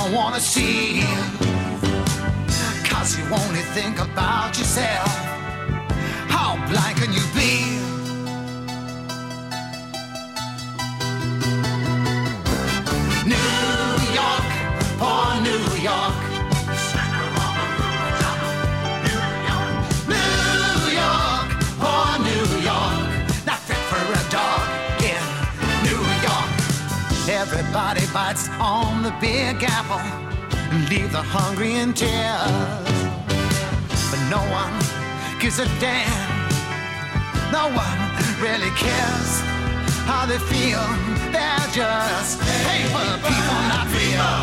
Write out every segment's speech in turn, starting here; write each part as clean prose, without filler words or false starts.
don't wanna see. 'Cause you only think about yourself. How blind can you be? New York, poor New York. New York, poor New York. Not fit for a dog in New York. Everybody bites on the Big Apple and leave the hungry in tears. But no one gives a damn. No one really cares how they feel. They're just paper people, not real.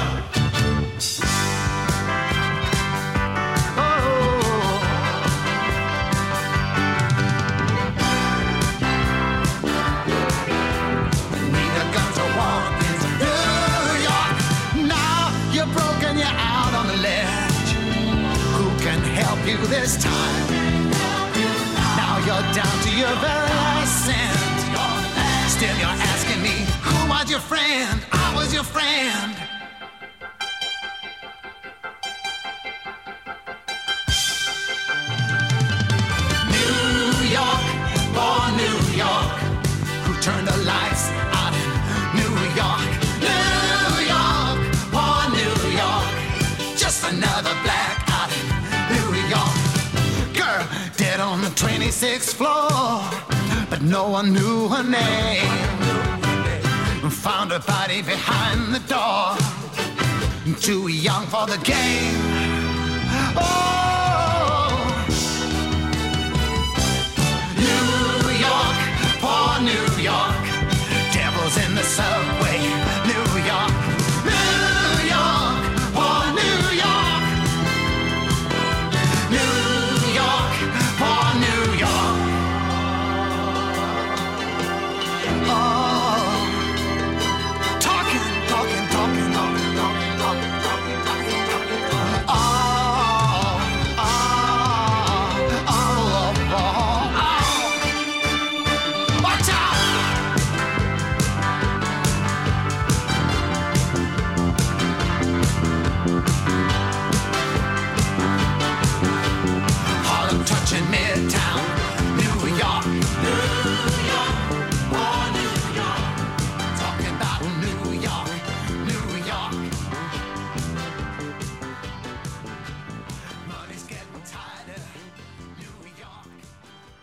You this time. Now you're down to your very last cent. Still you're asking me, who was your friend? I was your friend. New York, poor New York. Who turned the lights out in New York? New York, poor New York. Just another black girl dead on the 26th floor, but no one knew her name. Found her body behind the door, too young for the game. Oh,